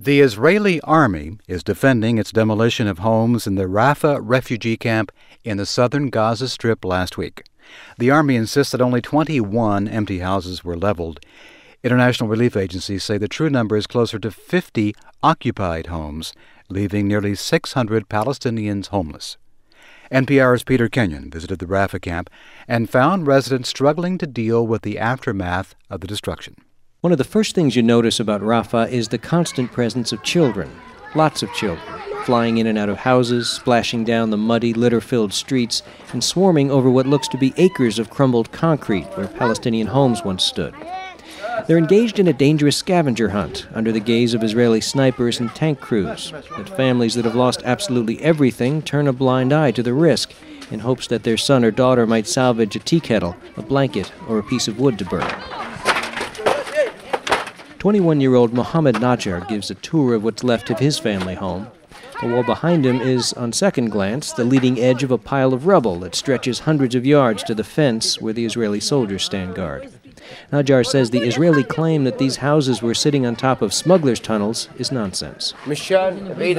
The Israeli army is defending its demolition of homes in the Rafah refugee camp in the southern Gaza Strip last week. The army insists that only 21 empty houses were leveled. International relief agencies say the true number is closer to 50 occupied homes, leaving nearly 600 Palestinians homeless. NPR's Peter Kenyon visited the Rafah camp and found residents struggling to deal with the aftermath of the destruction. One of the first things you notice about Rafah is the constant presence of children. Lots of children, flying in and out of houses, splashing down the muddy, litter-filled streets, and swarming over what looks to be acres of crumbled concrete where Palestinian homes once stood. They're engaged in a dangerous scavenger hunt under the gaze of Israeli snipers and tank crews. But families that have lost absolutely everything turn a blind eye to the risk in hopes that their son or daughter might salvage a tea kettle, a blanket, or a piece of wood to burn. 21-year-old Mohammed Najjar gives a tour of what's left of his family home. The wall behind him is, on second glance, the leading edge of a pile of rubble that stretches hundreds of yards to the fence where the Israeli soldiers stand guard. Najjar says the Israeli claim that these houses were sitting on top of smugglers' tunnels is nonsense. There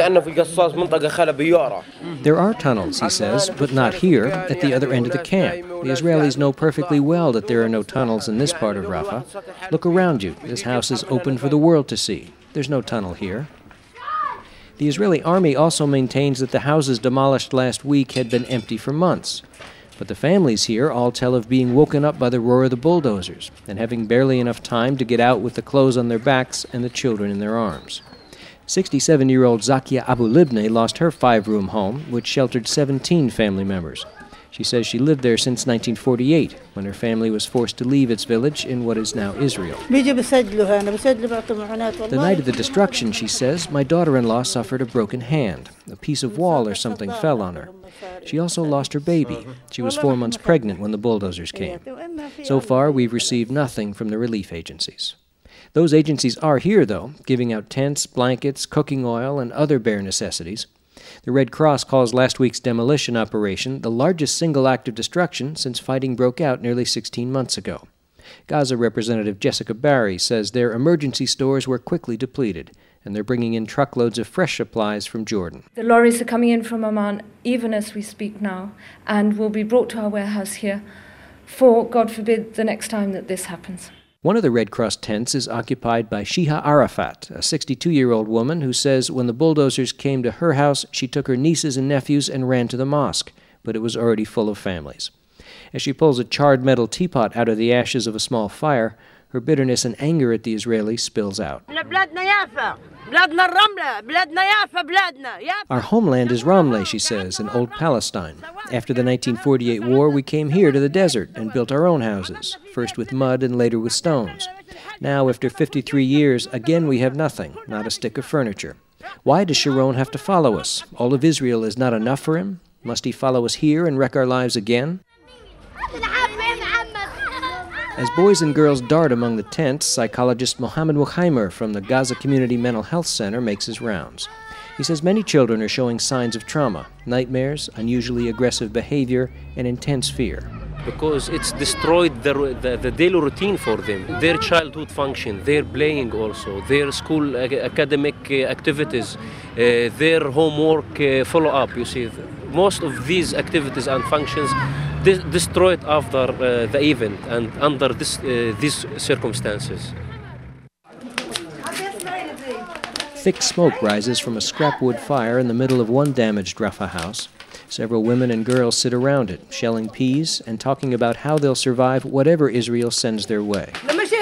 are tunnels, he says, but not here, at the other end of the camp. The Israelis know perfectly well that there are no tunnels in this part of Rafah. Look around you. This house is open for the world to see. There's no tunnel here. The Israeli army also maintains that the houses demolished last week had been empty for months. But the families here all tell of being woken up by the roar of the bulldozers and having barely enough time to get out with the clothes on their backs and the children in their arms. 67-year-old Zakia Abu Libne lost her 5-room home, which sheltered 17 family members. She says she lived there since 1948, when her family was forced to leave its village in what is now Israel. The night of the destruction, she says, my daughter-in-law suffered a broken hand. A piece of wall or something fell on her. She also lost her baby. She was 4 months pregnant when the bulldozers came. So far, we've received nothing from the relief agencies. Those agencies are here, though, giving out tents, blankets, cooking oil, and other bare necessities. The Red Cross calls last week's demolition operation the largest single act of destruction since fighting broke out nearly 16 months ago. Gaza Representative Jessica Barry says their emergency stores were quickly depleted, and they're bringing in truckloads of fresh supplies from Jordan. The lorries are coming in from Amman even as we speak now, and will be brought to our warehouse here for, God forbid, the next time that this happens. One of the Red Cross tents is occupied by Shiha Arafat, a 62-year-old woman who says when the bulldozers came to her house, she took her nieces and nephews and ran to the mosque, but it was already full of families. As she pulls a charred metal teapot out of the ashes of a small fire, her bitterness and anger at the Israelis spills out. Our homeland is Ramleh, she says, in old Palestine. After the 1948 war, we came here to the desert and built our own houses, first with mud and later with stones. Now, after 53 years, again we have nothing, not a stick of furniture. Why does Sharon have to follow us? All of Israel is not enough for him? Must he follow us here and wreck our lives again? As boys and girls dart among the tents, psychologist Mohammed Mukhaimer from the Gaza Community Mental Health Center makes his rounds. He says many children are showing signs of trauma, nightmares, unusually aggressive behavior, and intense fear. Because it's destroyed the daily routine for them, their childhood function, their playing also, their school academic activities, their homework follow-up, you see. Most of these activities and functions destroyed after the event and under these circumstances. Thick smoke rises from a scrap wood fire in the middle of one damaged Rafah house. Several women and girls sit around it, shelling peas and talking about how they'll survive whatever Israel sends their way.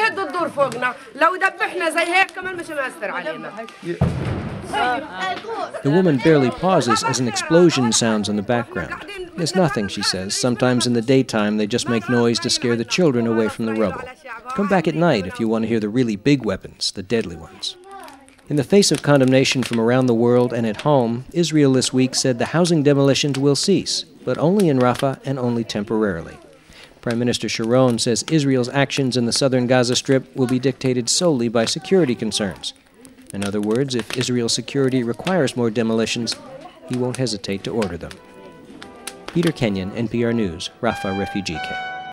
The woman barely pauses as an explosion sounds in the background. It's nothing, she says. Sometimes in the daytime they just make noise to scare the children away from the rubble. Come back at night if you want to hear the really big weapons, the deadly ones. In the face of condemnation from around the world and at home, Israel this week said the housing demolitions will cease, but only in Rafah and only temporarily. Prime Minister Sharon says Israel's actions in the southern Gaza Strip will be dictated solely by security concerns. In other words, if Israel's security requires more demolitions, he won't hesitate to order them. Peter Kenyon, NPR News, Rafah refugee camp.